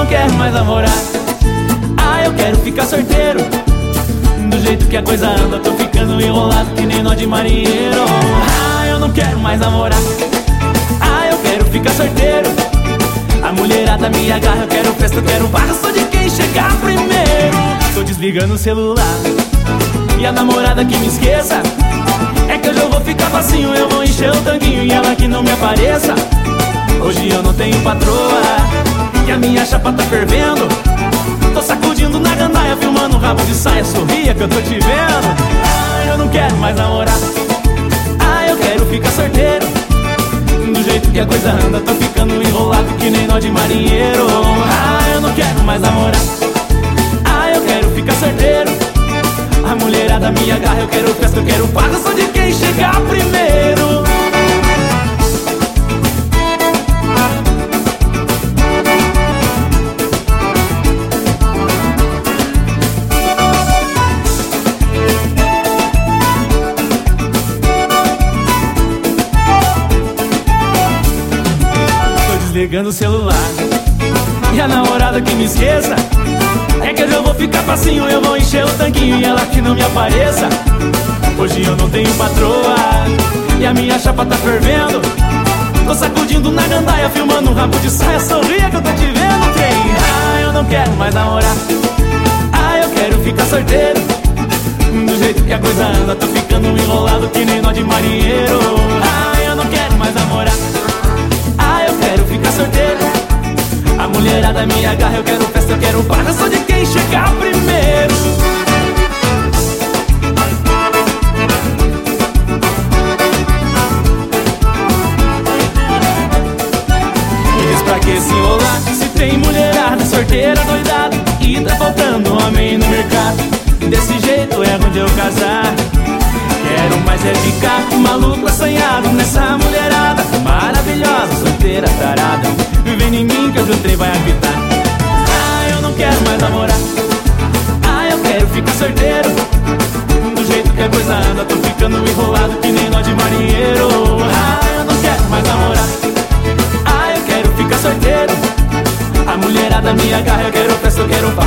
não quero mais namorar. Ah, eu quero ficar sorteiro. Do jeito que a coisa anda, tô ficando enrolado que nem nó de marinheiro. Ah, eu não quero mais namorar. Ah, eu quero ficar sorteiro. A mulherada me agarra, eu quero festa, eu quero barra, sou de quem chegar primeiro. Tô desligando o celular. E a namorada que me esqueça, é que hoje eu vou ficar facinho, eu vou encher o tanquinho e ela que não me apareça. Hoje eu não tenho patroa e a minha chapa tá fervendo. Tô sacudindo na gandaia, filmando um rabo de saia, sorria que eu tô te vendo. Ah, eu não quero mais namorar. Ah, eu quero ficar sorteiro. Do jeito que a coisa anda, tô ficando enrolado que nem nó de marinheiro. Ah, eu não quero mais namorar. Ah, eu quero ficar sorteiro. A mulherada me agarra, eu quero festa, eu quero farra, sou de quem chegar primeiro. Desligando o celular. E a namorada que me esqueça, é que hoje eu vou ficar facinho, eu vou encher o tanquinho e ela que não me apareça. Hoje eu não tenho patroa e a minha chapa tá fervendo. Tô sacudindo na gandaia, filmando um rabo de saia, sorria que eu tô te vendo, trem. Ah, eu não quero mais namorar. Ah, eu quero ficar sorteiro. Do jeito que a coisa anda, tô ficando enrolado que nem nó de marinheiro. Ah, eu não quero mais namorar. Ficar sorteiro. A mulherada me agarra, eu quero festa, eu quero barra, sou de quem chegar primeiro. E diz pra que se enrolar, se tem mulherada sorteira, doidada, e tá faltando homem no mercado. Desse jeito é onde eu casar. Quero mais é ficar maluco, assanhado nessa mulherada maravilhosa, solteira, tarada. Vem em mim que hoje o trem vai apitar. Ah, eu não quero mais namorar. Ah, eu quero ficar sorteiro. Do jeito que a coisa anda, tô ficando enrolado que nem nó de marinheiro. Ah, eu não quero mais namorar. Ah, eu quero ficar sorteiro. A mulherada me agarra, eu quero festa, eu quero